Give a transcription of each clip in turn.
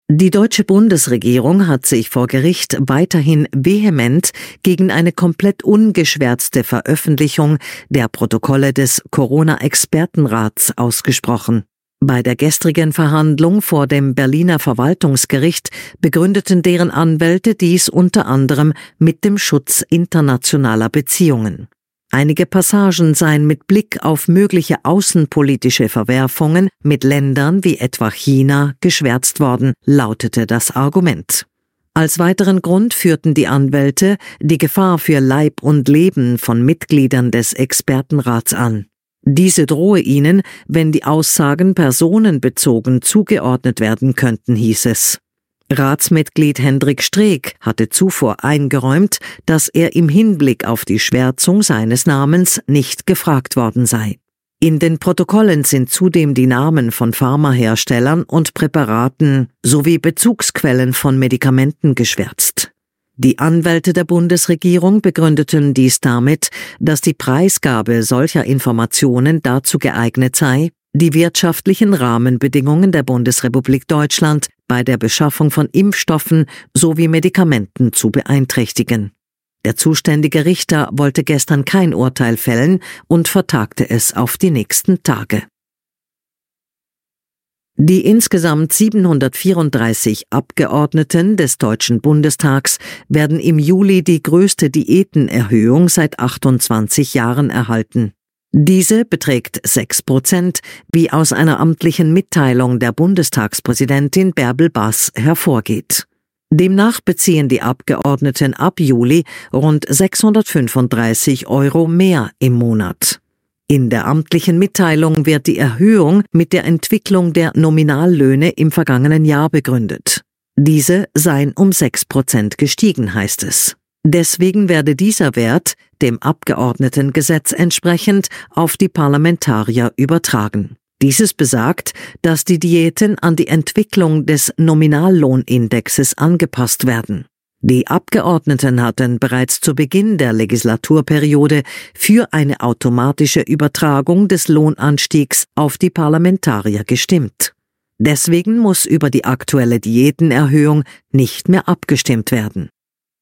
Die deutsche Bundesregierung hat sich vor Gericht weiterhin vehement gegen eine komplett ungeschwärzte Veröffentlichung der Protokolle des Corona-Expertenrats ausgesprochen. Bei der gestrigen Verhandlung vor dem Berliner Verwaltungsgericht begründeten deren Anwälte dies unter anderem mit dem Schutz internationaler Beziehungen. Einige Passagen seien mit Blick auf mögliche außenpolitische Verwerfungen mit Ländern wie etwa China geschwärzt worden, lautete das Argument. Als weiteren Grund führten die Anwälte die Gefahr für Leib und Leben von Mitgliedern des Expertenrats an. Diese drohe ihnen, wenn die Aussagen personenbezogen zugeordnet werden könnten, hieß es. Ratsmitglied Hendrik Streeck hatte zuvor eingeräumt, dass er im Hinblick auf die Schwärzung seines Namens nicht gefragt worden sei. In den Protokollen sind zudem die Namen von Pharmaherstellern und Präparaten sowie Bezugsquellen von Medikamenten geschwärzt. Die Anwälte der Bundesregierung begründeten dies damit, dass die Preisgabe solcher Informationen dazu geeignet sei, die wirtschaftlichen Rahmenbedingungen der Bundesrepublik Deutschland bei der Beschaffung von Impfstoffen sowie Medikamenten zu beeinträchtigen. Der zuständige Richter wollte gestern kein Urteil fällen und vertagte es auf die nächsten Tage. Die insgesamt 734 Abgeordneten des Deutschen Bundestags werden im Juli die größte Diätenerhöhung seit 28 Jahren erhalten. Diese beträgt 6%, wie aus einer amtlichen Mitteilung der Bundestagspräsidentin Bärbel Bass hervorgeht. Demnach beziehen die Abgeordneten ab Juli rund 635 € mehr im Monat. In der amtlichen Mitteilung wird die Erhöhung mit der Entwicklung der Nominallöhne im vergangenen Jahr begründet. Diese seien um 6% gestiegen, heißt es. Deswegen werde dieser Wert, dem Abgeordnetengesetz entsprechend, auf die Parlamentarier übertragen. Dieses besagt, dass die Diäten an die Entwicklung des Nominallohnindexes angepasst werden. Die Abgeordneten hatten bereits zu Beginn der Legislaturperiode für eine automatische Übertragung des Lohnanstiegs auf die Parlamentarier gestimmt. Deswegen muss über die aktuelle Diätenerhöhung nicht mehr abgestimmt werden.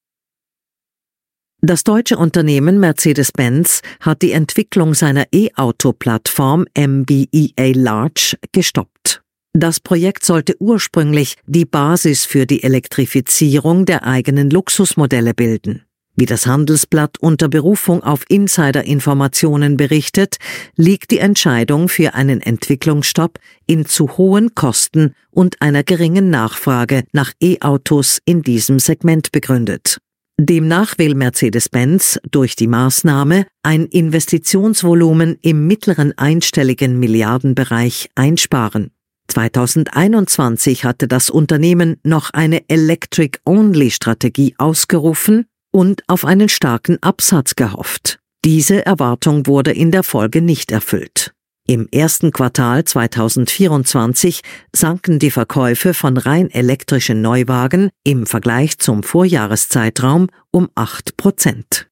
Das deutsche Unternehmen Mercedes-Benz hat die Entwicklung seiner E-Auto-Plattform MB.EA Large gestoppt. Das Projekt sollte ursprünglich die Basis für die Elektrifizierung der eigenen Luxusmodelle bilden. Wie das Handelsblatt unter Berufung auf Insiderinformationen berichtet, liegt die Entscheidung für einen Entwicklungsstopp in zu hohen Kosten und einer geringen Nachfrage nach E-Autos in diesem Segment begründet. Demnach will Mercedes-Benz durch die Maßnahme ein Investitionsvolumen im mittleren einstelligen Milliardenbereich einsparen. 2021 hatte das Unternehmen noch eine Electric-Only-Strategie ausgerufen und auf einen starken Absatz gehofft. Diese Erwartung wurde in der Folge nicht erfüllt. Im ersten Quartal 2024 sanken die Verkäufe von rein elektrischen Neuwagen im Vergleich zum Vorjahreszeitraum um 8%.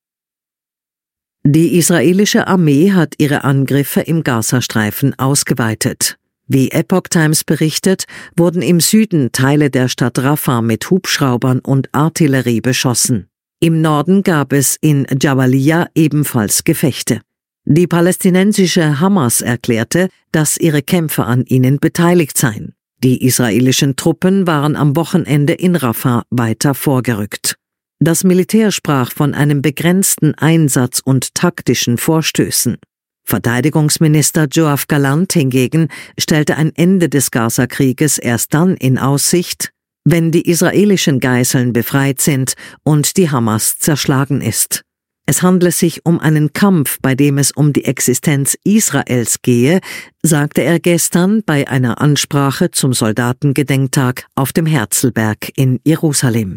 Die israelische Armee hat ihre Angriffe im Gazastreifen ausgeweitet. Wie Epoch Times berichtet, wurden im Süden Teile der Stadt Rafah mit Hubschraubern und Artillerie beschossen. Im Norden gab es in Jabalia ebenfalls Gefechte. Die palästinensische Hamas erklärte, dass ihre Kämpfer an ihnen beteiligt seien. Die israelischen Truppen waren am Wochenende in Rafah weiter vorgerückt. Das Militär sprach von einem begrenzten Einsatz und taktischen Vorstößen. Verteidigungsminister Yoav Gallant hingegen stellte ein Ende des Gaza-Krieges erst dann in Aussicht, wenn die israelischen Geiseln befreit sind und die Hamas zerschlagen ist. Es handle sich um einen Kampf, bei dem es um die Existenz Israels gehe, sagte er gestern bei einer Ansprache zum Soldatengedenktag auf dem Herzlberg in Jerusalem.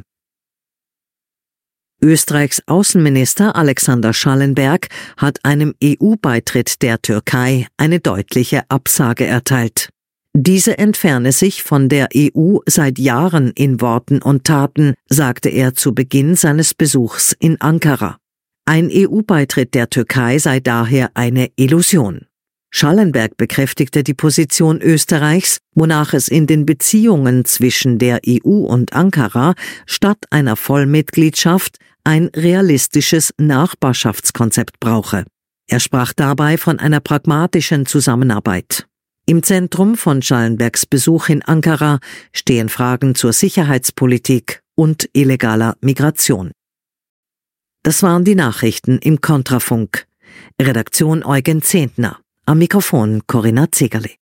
Österreichs Außenminister Alexander Schallenberg hat einem EU-Beitritt der Türkei eine deutliche Absage erteilt. Diese entferne sich von der EU seit Jahren in Worten und Taten, sagte er zu Beginn seines Besuchs in Ankara. Ein EU-Beitritt der Türkei sei daher eine Illusion. Schallenberg bekräftigte die Position Österreichs, wonach es in den Beziehungen zwischen der EU und Ankara statt einer Vollmitgliedschaft ein realistisches Nachbarschaftskonzept brauche. Er sprach dabei von einer pragmatischen Zusammenarbeit. Im Zentrum von Schallenbergs Besuch in Ankara stehen Fragen zur Sicherheitspolitik und illegaler Migration. Das waren die Nachrichten im Kontrafunk. Redaktion Eugen Zehntner. Am Mikrofon Corinna Zegerle.